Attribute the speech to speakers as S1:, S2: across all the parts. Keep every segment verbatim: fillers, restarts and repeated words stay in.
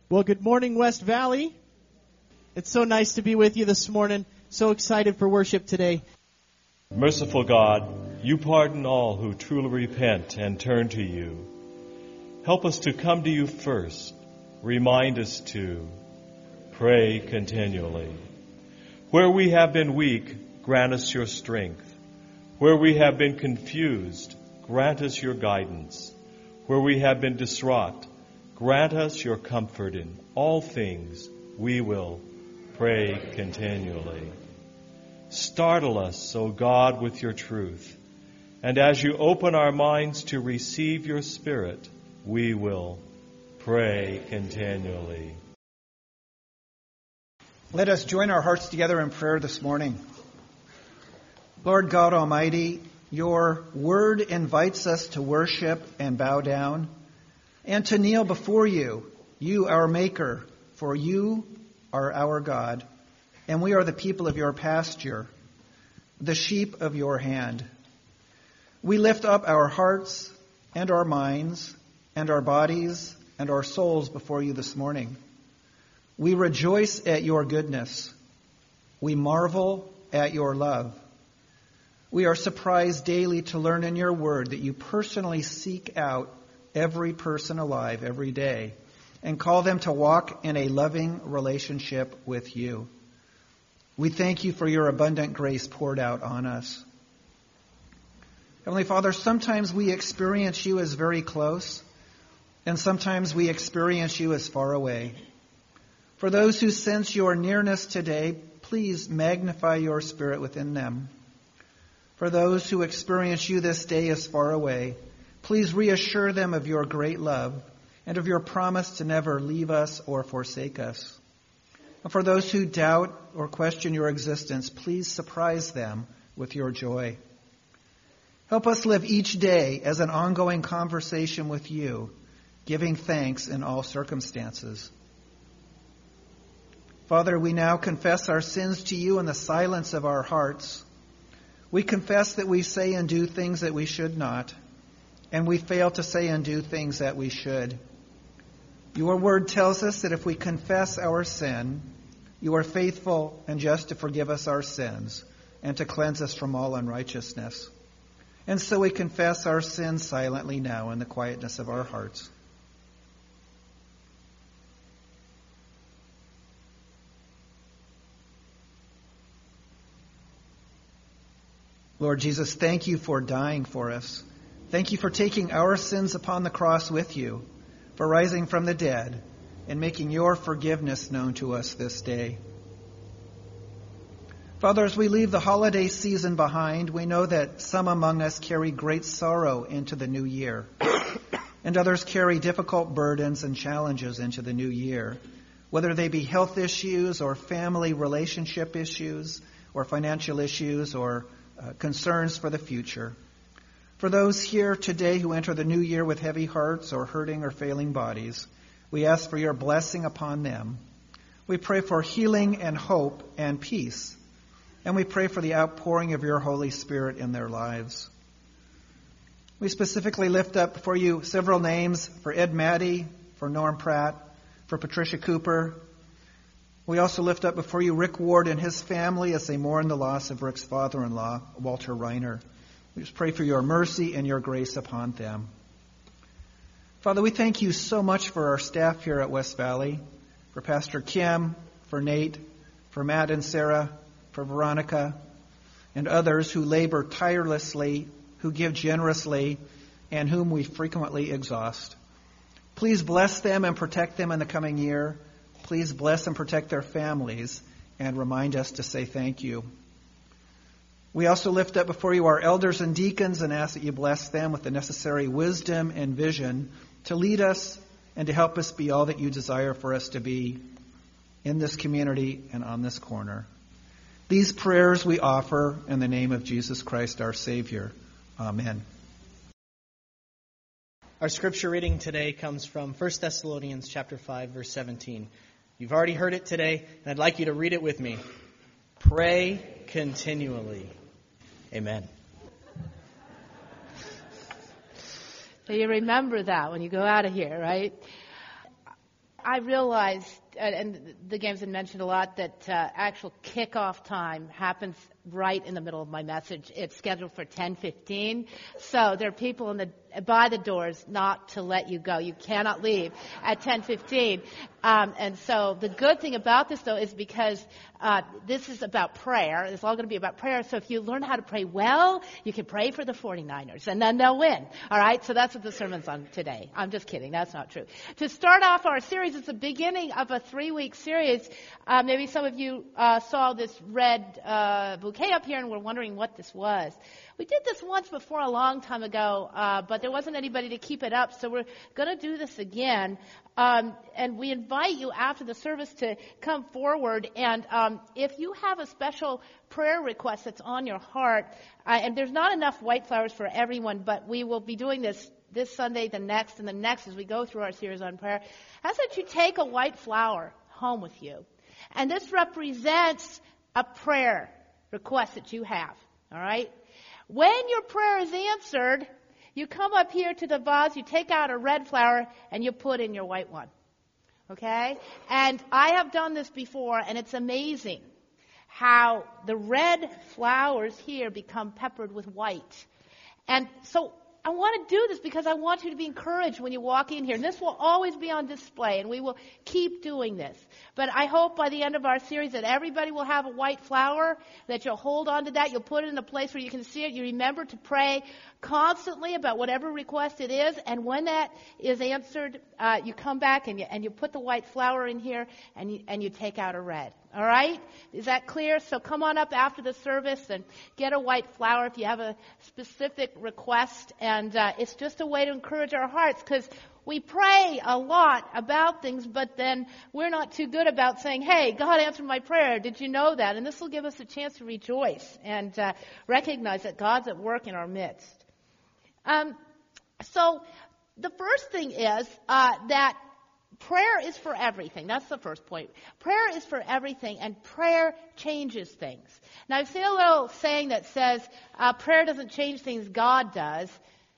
S1: Well, good morning, West Valley. It's so nice to be with you this morning. So excited for worship today.
S2: Merciful God, you pardon all who truly repent and turn to you. Help us to come to you first. Remind us to pray continually. Where we have been weak, grant us your strength. Where we have been confused, grant us your guidance. Where we have been distraught, grant us your comfort. In all things we will pray continually. Startle us, O God, with your truth. And as you open our minds to receive your Spirit, we will pray continually.
S3: Let us join our hearts together in prayer this morning. Lord God Almighty, your word invites us to worship and bow down and to kneel before you, you our Maker, for you are our God, and we are the people of your pasture, the sheep of your hand. We lift up our hearts and our minds and our bodies and our souls before you this morning. We rejoice at your goodness. We marvel at your love. We are surprised daily to learn in your word that you personally seek out every person alive every day and call them to walk in a loving relationship with you. We thank you for your abundant grace poured out on us. Heavenly Father, sometimes we experience you as very close, and sometimes we experience you as far away. For those who sense your nearness today, please magnify your Spirit within them. For those who experience you this day as far away, please reassure them of your great love and of your promise to never leave us or forsake us. And for those who doubt or question your existence, please surprise them with your joy. Help us live each day as an ongoing conversation with you, giving thanks in all circumstances. Father, we now confess our sins to you in the silence of our hearts. We confess that we say and do things that we should not, and we fail to say and do things that we should. Your word tells us that if we confess our sin, you are faithful and just to forgive us our sins and to cleanse us from all unrighteousness. And so we confess our sins silently now in the quietness of our hearts. Lord Jesus, thank you for dying for us. Thank you for taking our sins upon the cross with you, for rising from the dead and making your forgiveness known to us this day. Father, as we leave the holiday season behind, we know that some among us carry great sorrow into the new year, and others carry difficult burdens and challenges into the new year, whether they be health issues or family relationship issues or financial issues or uh, concerns for the future. For those here today who enter the new year with heavy hearts or hurting or failing bodies, we ask for your blessing upon them. We pray for healing and hope and peace. And we pray for the outpouring of your Holy Spirit in their lives. We specifically lift up before you several names for Ed Maddie, for Norm Pratt, for Patricia Cooper. We also lift up before you Rick Ward and his family as they mourn the loss of Rick's father-in-law, Walter Reiner. We just pray for your mercy and your grace upon them. Father, we thank you so much for our staff here at West Valley, for Pastor Kim, for Nate, for Matt and Sarah, for Veronica, and others who labor tirelessly, who give generously, and whom we frequently exhaust. Please bless them and protect them in the coming year. Please bless and protect their families and remind us to say thank you. We also lift up before you our elders and deacons and ask that you bless them with the necessary wisdom and vision to lead us and to help us be all that you desire for us to be in this community and on this corner. These prayers we offer in the name of Jesus Christ, our Savior. Amen.
S1: Our scripture reading today comes from First Thessalonians chapter five, verse seventeen. You've already heard it today, and I'd like you to read it with me. Pray continually. Amen.
S4: So you remember that when you go out of here, right? I realized, uh, and the game's been mentioned a lot, that uh, actual kickoff time happens right in the middle of my message. It's scheduled for ten fifteen. So there are people in the by the doors not to let you go. You cannot leave at ten fifteen. Um, and so the good thing about this, though, is because uh, this is about prayer. It's all going to be about prayer. So if you learn how to pray well, you can pray for the forty-niners, and then they'll win. All right? So that's what the sermon's on today. I'm just kidding. That's not true. To start off our series, it's the beginning of a three-week series. Uh, maybe some of you uh, saw this red uh, bouquet up here and were wondering what this was. We did this once before a long time ago, uh, but there wasn't anybody to keep it up, so we're going to do this again. Um, and we invite you after the service to come forward. And um, if you have a special prayer request that's on your heart, uh, and there's not enough white flowers for everyone, but we will be doing this this Sunday, the next, and the next as we go through our series on prayer, ask that you take a white flower home with you. And this represents a prayer request that you have, all right? When your prayer is answered, you come up here to the vase, you take out a red flower, and you put in your white one. Okay? And I have done this before, and it's amazing how the red flowers here become peppered with white. And so I want to do this because I want you to be encouraged when you walk in here. And this will always be on display, and we will keep doing this. But I hope by the end of our series that everybody will have a white flower, that you'll hold on to that, you'll put it in a place where you can see it. You remember to pray constantly about whatever request it is, and when that is answered, uh, you come back and you, and you put the white flower in here, and you, and you take out a red. All right? Is that clear? So come on up after the service and get a white flower if you have a specific request. And uh, it's just a way to encourage our hearts, because we pray a lot about things, but then we're not too good about saying, hey, God answered my prayer. Did you know that? And this will give us a chance to rejoice and uh, recognize that God's at work in our midst. Um, so the first thing is uh, that prayer is for everything. That's the first point. Prayer is for everything, and prayer changes things. Now, I've seen a little saying that says, uh, prayer doesn't change things, God does.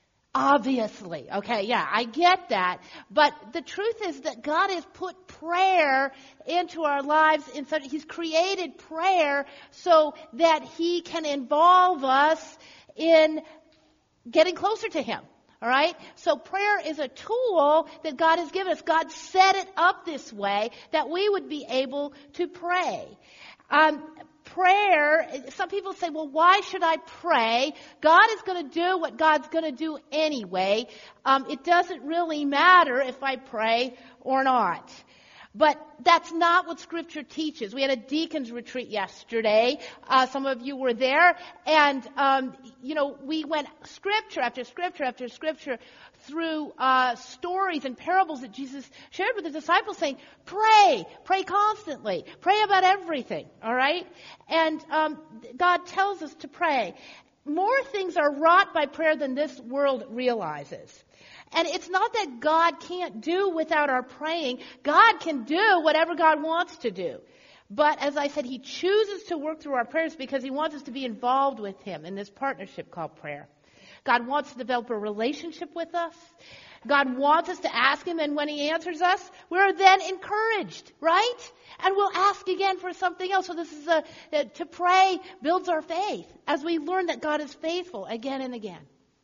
S4: Obviously. Okay, yeah, I get that. But the truth is that God has put prayer into our lives in such, He's created prayer so that He can involve us in getting closer to Him. All right? So prayer is a tool that God has given us. God set it up this way that we would be able to pray. Um, prayer, some people say, well, why should I pray? God is going to do what God's going to do anyway. Um, it doesn't really matter if I pray or not. But that's not what Scripture teaches. We had a deacons retreat yesterday. Uh, some of you were there. And, um, you know, we went Scripture after Scripture after Scripture through uh, stories and parables that Jesus shared with the disciples, saying, pray, pray constantly, pray about everything, all right? And um, God tells us to pray. More things are wrought by prayer than this world realizes. And it's not that God can't do without our praying. God can do whatever God wants to do. But as I said, He chooses to work through our prayers because He wants us to be involved with Him in this partnership called prayer. God wants to develop a relationship with us. God wants us to ask Him, and when He answers us, we're then encouraged, right? And we'll ask again for something else. So this is a, a to pray builds our faith as we learn that God is faithful again and again.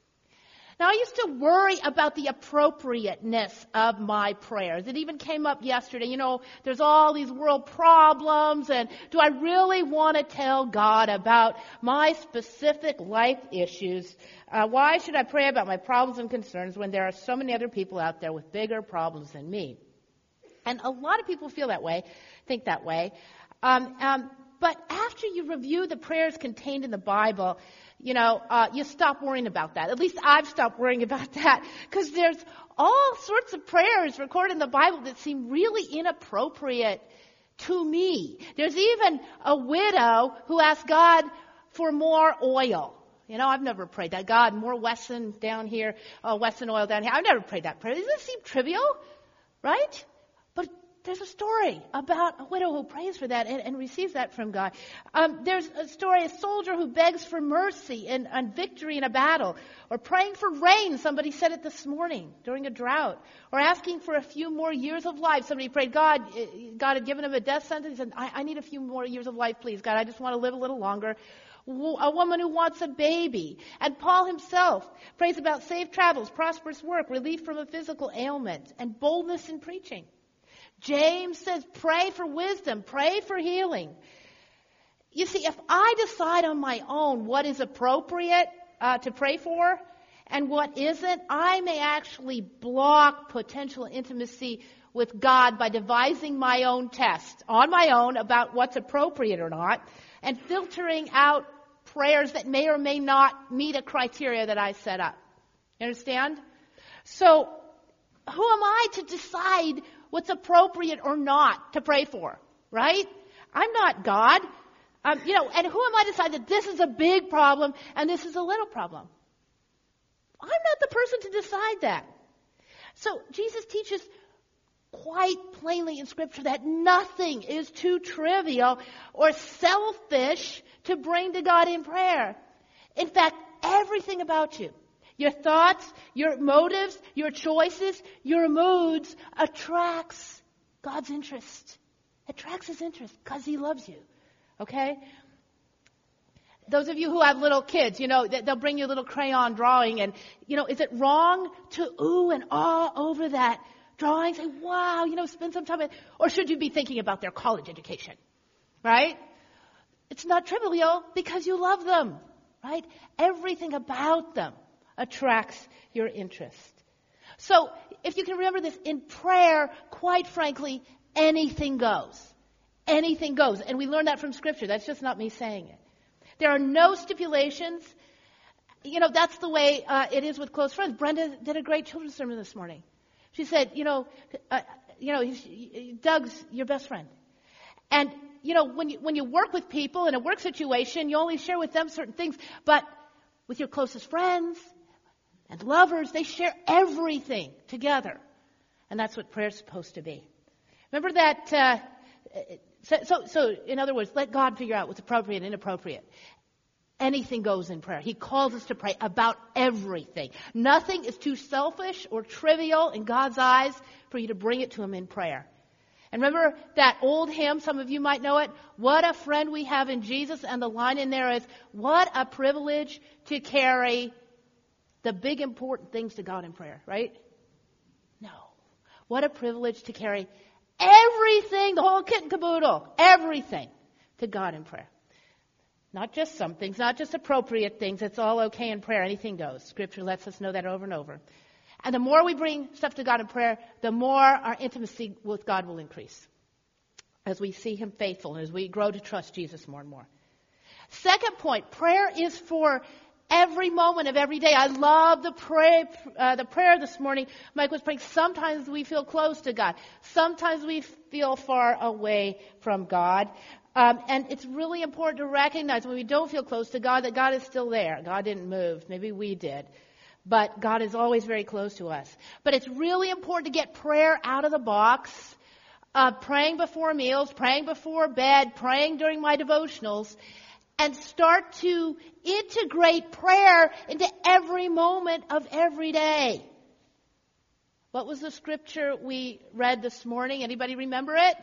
S4: Now, I used to worry about the appropriateness of my prayers. It even came up yesterday. You know, there's all these world problems, and do I really want to tell God about my specific life issues? Uh, why should I pray about my problems and concerns when there are so many other people out there with bigger problems than me? And a lot of people feel that way, think that way. Um, um, but after you review the prayers contained in the Bible, you know, uh, you stop worrying about that. At least I've stopped worrying about that, because there's all sorts of prayers recorded in the Bible that seem really inappropriate to me. There's even a widow who asked God for more oil. You know, I've never prayed that. God, more Wesson down here, uh, Wesson oil down here. I've never prayed that prayer. Doesn't it seem trivial? Right? But there's a story about a widow who prays for that and, and receives that from God. Um, there's a story, a soldier who begs for mercy and, and victory in a battle, or praying for rain. Somebody said it this morning during a drought, or asking for a few more years of life. Somebody prayed, God, God had given him a death sentence. He said, I, I need a few more years of life, please. God, I just want to live a little longer. A woman who wants a baby. And Paul himself prays about safe travels, prosperous work, relief from a physical ailment, and boldness in preaching. James says, pray for wisdom, pray for healing. You see, if I decide on my own what is appropriate uh, to pray for and what isn't, I may actually block potential intimacy with God by devising my own test on my own about what's appropriate or not, and filtering out prayers that may or may not meet a criteria that I set up. You understand? So, who am I to decide what's appropriate or not to pray for, right? I'm not God. Um, you know, and who am I to decide that this is a big problem and this is a little problem? I'm not the person to decide that. So Jesus teaches quite plainly in Scripture that nothing is too trivial or selfish to bring to God in prayer. In fact, everything about you, your thoughts, your motives, your choices, your moods attracts God's interest. Attracts His interest because He loves you. Okay? Those of you who have little kids, you know, they'll bring you a little crayon drawing and, you know, is it wrong to ooh and ah over that drawing? Say, wow, you know, spend some time. Or should you be thinking about their college education? Right? It's not trivial because you love them. Right? Everything about them attracts your interest. So, if you can remember this, in prayer, quite frankly, anything goes. Anything goes. And we learn that from Scripture. That's just not me saying it. There are no stipulations. You know, that's the way uh, it is with close friends. Brenda did a great children's sermon this morning. She said, you know, uh, you know, Doug's your best friend. And, you know, when you, when you work with people in a work situation, you only share with them certain things. But with your closest friends and lovers, they share everything together. And that's what prayer's supposed to be. Remember that, uh, so, so, so, in other words, let God figure out what's appropriate and inappropriate. Anything goes in prayer. He calls us to pray about everything. Nothing is too selfish or trivial in God's eyes for you to bring it to Him in prayer. And remember that old hymn, some of you might know it, what a friend we have in Jesus, and the line in there is, what a privilege to carry the big important things to God in prayer, right? No. What a privilege to carry everything, the whole kit and caboodle, everything to God in prayer. Not just some things, not just appropriate things. It's all okay in prayer. Anything goes. Scripture lets us know that over and over. And the more we bring stuff to God in prayer, the more our intimacy with God will increase as we see Him faithful and as we grow to trust Jesus more and more. Second point, prayer is for every moment of every day. I love the prayer, uh, the prayer this morning. Mike was praying, sometimes we feel close to God. Sometimes we feel far away from God. Um, and it's really important to recognize when we don't feel close to God that God is still there. God didn't move. Maybe we did. But God is always very close to us. But it's really important to get prayer out of the box. Uh, praying before meals, praying before bed, praying during my devotionals, and start to integrate prayer into every moment of every day. What was the scripture we read this morning? Anybody remember it?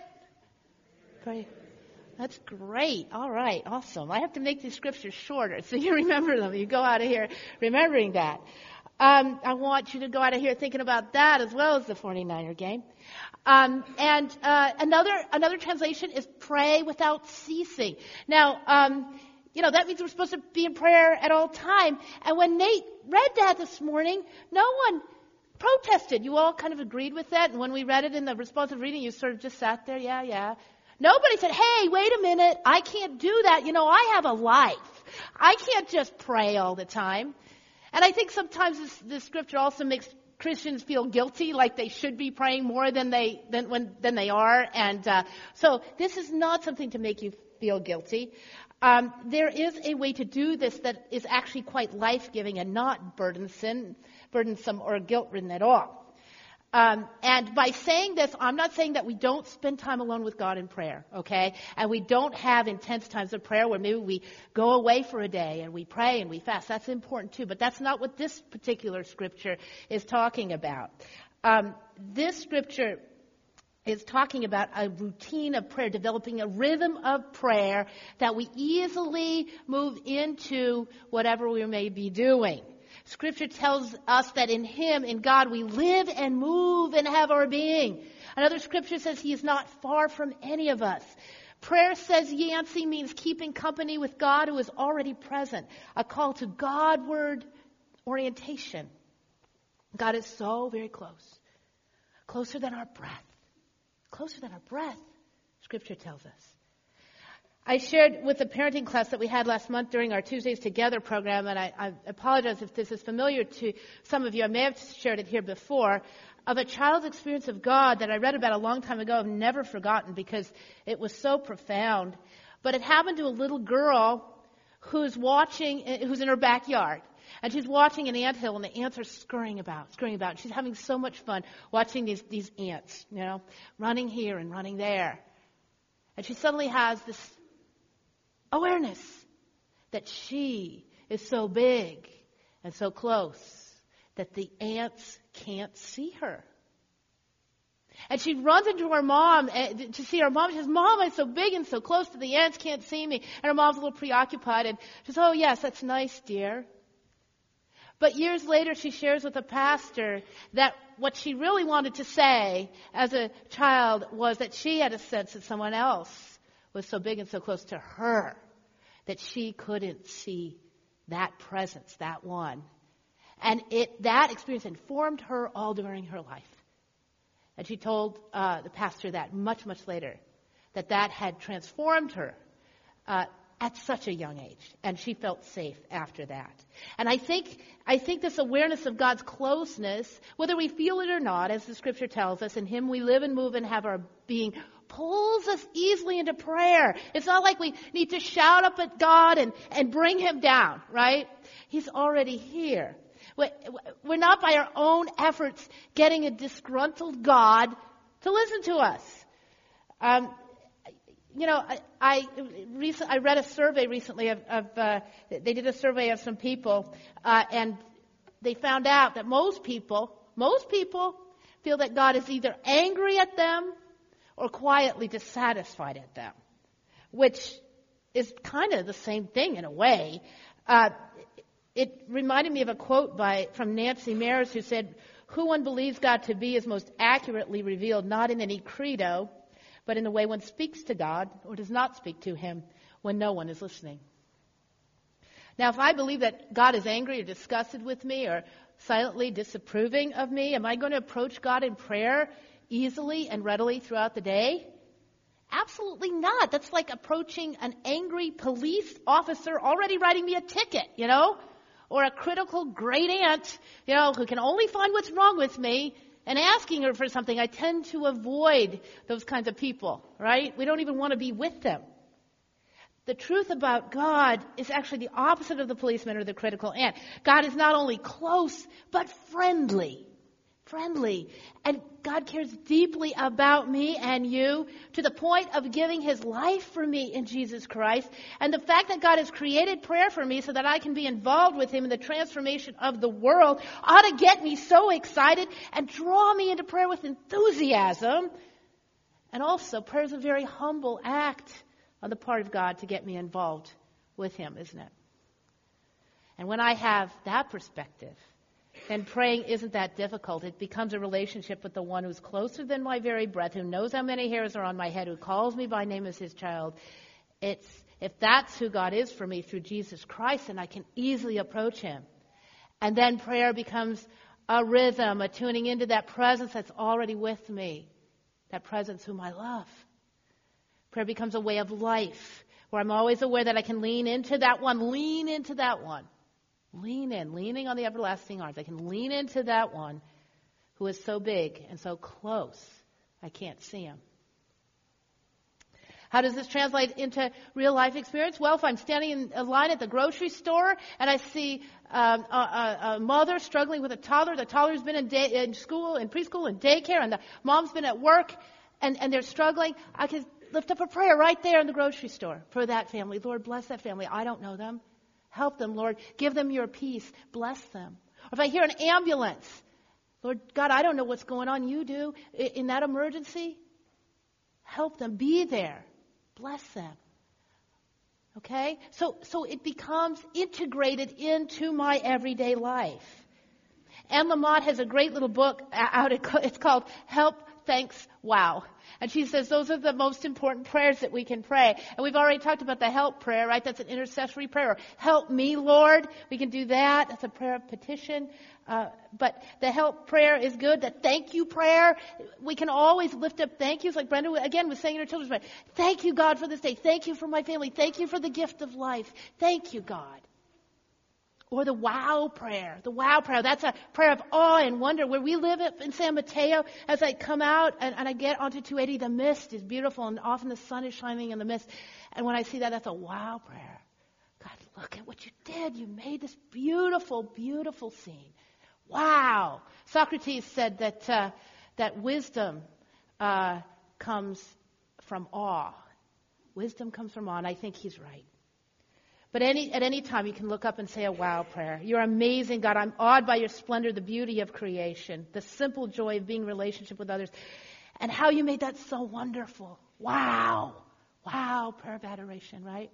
S4: Pray. That's great. All right. Awesome. I have to make these scriptures shorter so you remember them. You go out of here remembering that. Um, I want you to go out of here thinking about that as well as the forty-niner game. Um, and uh, another another translation is pray without ceasing. Now, um, you know, that means we're supposed to be in prayer at all time. And when Nate read that this morning, no one protested. You all kind of agreed with that. And when we read it in the responsive reading, you sort of just sat there, yeah, yeah. Nobody said, hey, wait a minute, I can't do that. You know, I have a life. I can't just pray all the time. And I think sometimes this, this scripture also makes Christians feel guilty, like they should be praying more than they than when than they are. And uh, so this is not something to make you feel guilty. Um, there is a way to do this that is actually quite life-giving and not burdensome, burdensome or guilt-ridden at all. Um, and by saying this, I'm not saying that we don't spend time alone with God in prayer, okay? And we don't have intense times of prayer where maybe we go away for a day and we pray and we fast. That's important too, but that's not what this particular scripture is talking about. Um, this scripture is talking about a routine of prayer, developing a rhythm of prayer that we easily move into whatever we may be doing. Scripture tells us that in Him, in God, we live and move and have our being. Another scripture says He is not far from any of us. Prayer, says Yancey, means keeping company with God who is already present. A call to Godward orientation. God is so very close. Closer than our breath. Closer than our breath, Scripture tells us. I shared with the parenting class that we had last month during our Tuesdays Together program, and I, I apologize if this is familiar to some of you. I may have shared it here before, of a child's experience of God that I read about a long time ago. I've never forgotten because it was so profound. But it happened to a little girl who's watching, who's in her backyard. And she's watching an anthill, and the ants are scurrying about, scurrying about. She's having so much fun watching these, these ants, you know, running here and running there. And she suddenly has this awareness that she is so big and so close that the ants can't see her. And she runs into her mom to see her mom. She says, Mom, I'm so big and so close that the ants can't see me. And her mom's a little preoccupied. And she says, oh, yes, that's nice, dear. But years later, she shares with a pastor that what she really wanted to say as a child was that she had a sense that someone else was so big and so close to her that she couldn't see that presence, that one. And it that experience informed her all during her life. And she told uh, the pastor that much, much later, that that had transformed her uh, at such a young age. And she felt safe after that. And I think I think this awareness of God's closeness, whether we feel it or not, as the Scripture tells us, in Him we live and move and have our being, pulls us easily into prayer. It's not like we need to shout up at God and, and bring Him down, right? He's already here. We're not by our own efforts getting a disgruntled God to listen to us. Um, you know, I I, recent, I read a survey recently of, of uh, they did a survey of some people, uh, and they found out that most people, most people feel that God is either angry at them or quietly dissatisfied at them, which is kind of the same thing in a way. Uh, It reminded me of a quote by from Nancy Maris, who said, who one believes God to be is most accurately revealed not in any credo, but in the way one speaks to God or does not speak to Him when no one is listening. Now, if I believe that God is angry or disgusted with me or silently disapproving of me, am I going to approach God in prayer easily and readily throughout the day? Absolutely not. That's like approaching an angry police officer already writing me a ticket, you know? Or a critical great aunt, you know, who can only find what's wrong with me and asking her for something. I tend to avoid those kinds of people, right? We don't even want to be with them. The truth about God is actually the opposite of the policeman or the critical aunt. God is not only close, but friendly. Friendly. And God cares deeply about me and you to the point of giving His life for me in Jesus Christ. And the fact that God has created prayer for me so that I can be involved with Him in the transformation of the world ought to get me so excited and draw me into prayer with enthusiasm. And also, prayer is a very humble act on the part of God to get me involved with Him, isn't it? And when I have that perspective, then praying isn't that difficult. It becomes a relationship with the one who's closer than my very breath, who knows how many hairs are on my head, who calls me by name as His child. It's if that's who God is for me through Jesus Christ, then I can easily approach Him. And then prayer becomes a rhythm, a tuning into that presence that's already with me, that presence whom I love. Prayer becomes a way of life, where I'm always aware that I can lean into that one, lean into that one. Lean in, leaning on the everlasting arms. I can lean into that one who is so big and so close, I can't see Him. How does this translate into real life experience? Well, if I'm standing in a line at the grocery store and I see um, a, a, a mother struggling with a toddler, the toddler's been in, day, in school, in preschool, and daycare, and the mom's been at work, and, and they're struggling, I can lift up a prayer right there in the grocery store for that family. Lord, bless that family. I don't know them. Help them, Lord. Give them your peace. Bless them. Or if I hear an ambulance, Lord God, I don't know what's going on. You do. In that emergency, help them. Be there. Bless them. Okay? So, so it becomes integrated into my everyday life. Anne Lamott has a great little book out. It's called Help, Thanks, Wow. And she says those are the most important prayers that we can pray. And we've already talked about the help prayer, right? That's an intercessory prayer. Help me, Lord. We can do that. That's a prayer of petition. Uh, but the help prayer is good. The thank you prayer, we can always lift up thank yous. Like Brenda, again, was saying in her children's prayer. Thank you, God, for this day. Thank you for my family. Thank you for the gift of life. Thank you, God. Or the wow prayer. The wow prayer. That's a prayer of awe and wonder. Where we live in San Mateo, as I come out and, and I get onto two eighty, the mist is beautiful, and often the sun is shining in the mist. And when I see that, that's a wow prayer. God, look at what you did. You made this beautiful, beautiful scene. Wow. Socrates said that uh, that wisdom uh, comes from awe. Wisdom comes from awe, and I think he's right. But any, at any time, you can look up and say a wow prayer. You're amazing, God. I'm awed by your splendor, the beauty of creation, the simple joy of being in relationship with others, and how you made that so wonderful. Wow. Wow. Prayer of adoration, right?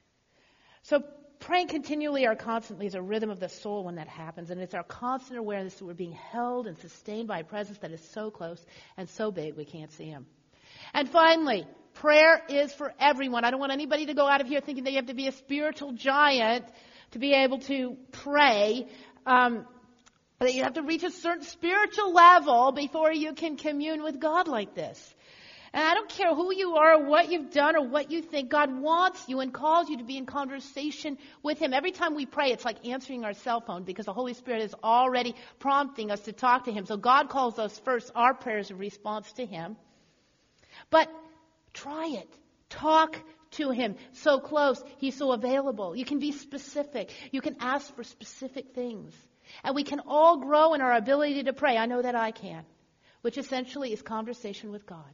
S4: So praying continually or constantly is a rhythm of the soul when that happens, and it's our constant awareness that we're being held and sustained by a presence that is so close and so big we can't see him. And finally, prayer is for everyone. I don't want anybody to go out of here thinking they have to be a spiritual giant to be able to pray. Um, that you have to reach a certain spiritual level before you can commune with God like this. And I don't care who you are or what you've done or what you think. God wants you and calls you to be in conversation with him. Every time we pray, it's like answering our cell phone because the Holy Spirit is already prompting us to talk to him. So God calls us first. Our prayer is a response to him. But try it. Talk to him. So close. He's so available. You can be specific. You can ask for specific things. And we can all grow in our ability to pray. I know that I can. Which essentially is conversation with God.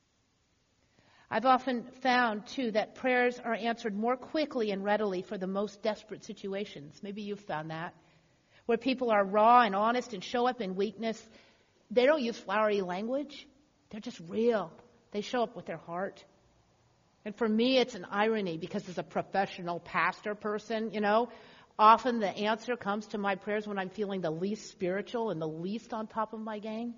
S4: I've often found, too, that prayers are answered more quickly and readily for the most desperate situations. Maybe you've found that. Where people are raw and honest and show up in weakness. They don't use flowery language. They're just real. They show up with their heart. And for me, it's an irony because as a professional pastor person, you know, often the answer comes to my prayers when I'm feeling the least spiritual and the least on top of my game.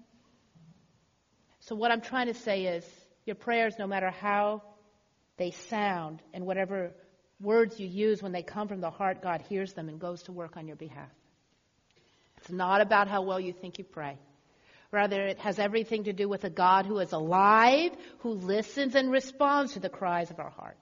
S4: So what I'm trying to say is your prayers, no matter how they sound and whatever words you use when they come from the heart, God hears them and goes to work on your behalf. It's not about how well you think you pray. Rather, it has everything to do with a God who is alive, who listens and responds to the cries of our heart.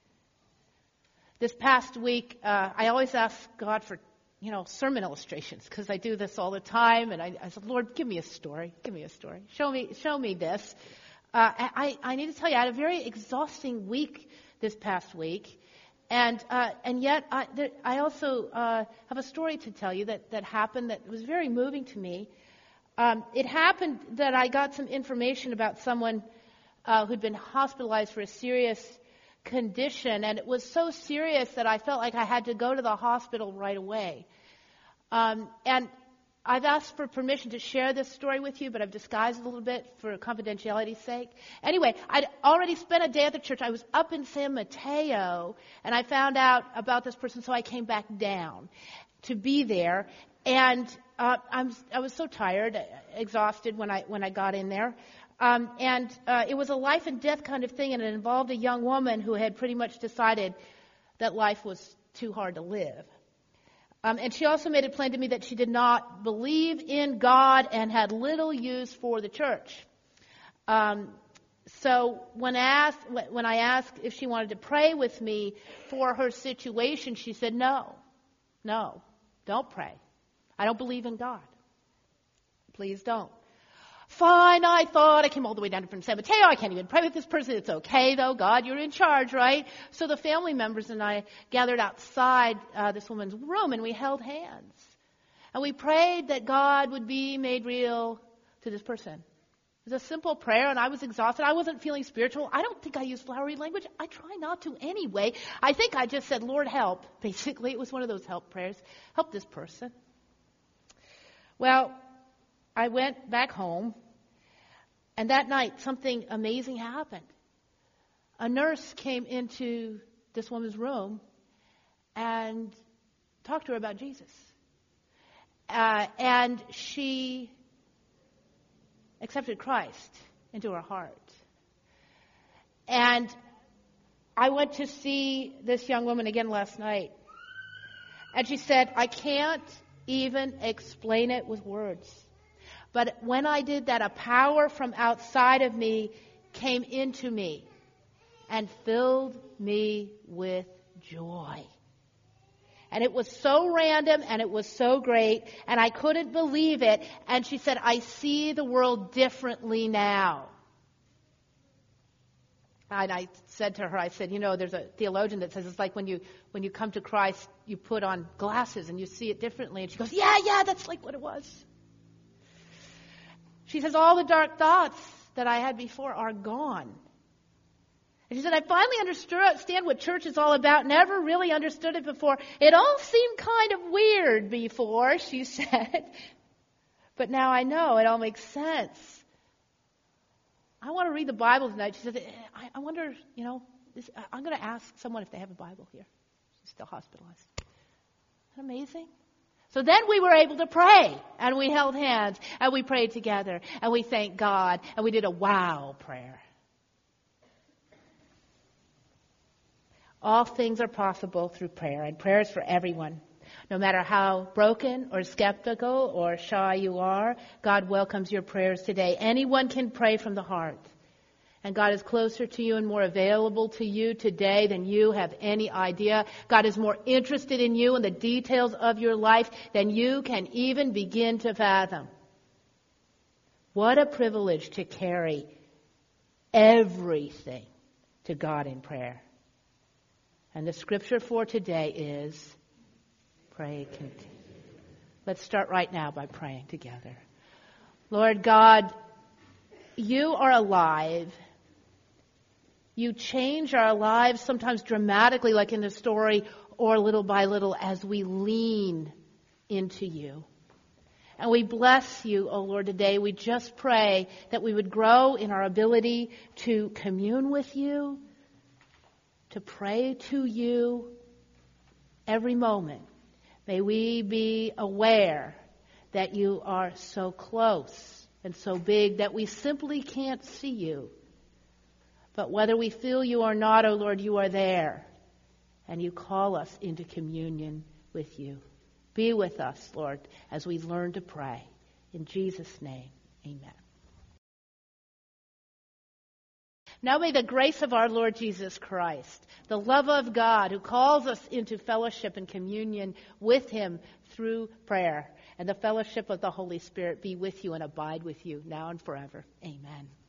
S4: This past week, uh, I always ask God for, you know, sermon illustrations because I do this all the time. And I, I said, Lord, give me a story. Give me a story. Show me, show me this. Uh, I, I need to tell you, I had a very exhausting week this past week. And uh, and yet, I, there, I also uh, have a story to tell you that, that happened that was very moving to me. Um, it happened that I got some information about someone uh, who'd been hospitalized for a serious condition, and it was so serious that I felt like I had to go to the hospital right away. Um, and I've asked for permission to share this story with you, but I've disguised it a little bit for confidentiality's sake. Anyway, I'd already spent a day at the church. I was up in San Mateo, and I found out about this person, so I came back down to be there. And uh, I'm, I was so tired, exhausted when I when I got in there. Um, and uh, it was a life and death kind of thing, and it involved a young woman who had pretty much decided that life was too hard to live. Um, and she also made it plain to me that she did not believe in God and had little use for the church. Um, so when asked, when I asked if she wanted to pray with me for her situation, she said, no, no, don't pray. I don't believe in God. Please don't. Fine, I thought. I came all the way down from San Mateo. I can't even pray with this person. It's okay, though. God, you're in charge, right? So the family members and I gathered outside uh, this woman's room, and we held hands. And we prayed that God would be made real to this person. It was a simple prayer, and I was exhausted. I wasn't feeling spiritual. I don't think I used flowery language. I try not to anyway. I think I just said, Lord, help. Basically, it was one of those help prayers. Help this person. Well, I went back home, and that night something amazing happened. A nurse came into this woman's room and talked to her about Jesus. Uh, and she accepted Christ into her heart. And I went to see this young woman again last night. And she said, I can't even explain it with words. But when I did that, a power from outside of me came into me and filled me with joy. And it was so random and it was so great and I couldn't believe it. And she said, I see the world differently now. And I said to her, I said, you know, there's a theologian that says it's like when you when you come to Christ, you put on glasses and you see it differently. And she goes, yeah, yeah, that's like what it was. She says, all the dark thoughts that I had before are gone. And she said, I finally understand what church is all about. Never really understood it before. It all seemed kind of weird before, she said. But now I know. It all makes sense. I want to read the Bible tonight. She said, I, I wonder, you know, this, I'm going to ask someone if they have a Bible here. She's still hospitalized. Isn't that amazing? So then we were able to pray, and we held hands, and we prayed together, and we thanked God, and we did a wow prayer. All things are possible through prayer, and prayer is for everyone. No matter how broken or skeptical or shy you are, God welcomes your prayers today. Anyone can pray from the heart. And God is closer to you and more available to you today than you have any idea. God is more interested in you and the details of your life than you can even begin to fathom. What a privilege to carry everything to God in prayer. And the scripture for today is pray continually. Let's start right now by praying together. Lord God, you are alive. You change our lives sometimes dramatically, like in the story, or little by little as we lean into you. And we bless you, O Lord, today. We just pray that we would grow in our ability to commune with you, to pray to you every moment. May we be aware that you are so close and so big that we simply can't see you. But whether we feel you or not, O Lord, you are there. And you call us into communion with you. Be with us, Lord, as we learn to pray. In Jesus' name, amen. Now may the grace of our Lord Jesus Christ, the love of God who calls us into fellowship and communion with him through prayer, and the fellowship of the Holy Spirit be with you and abide with you now and forever. Amen.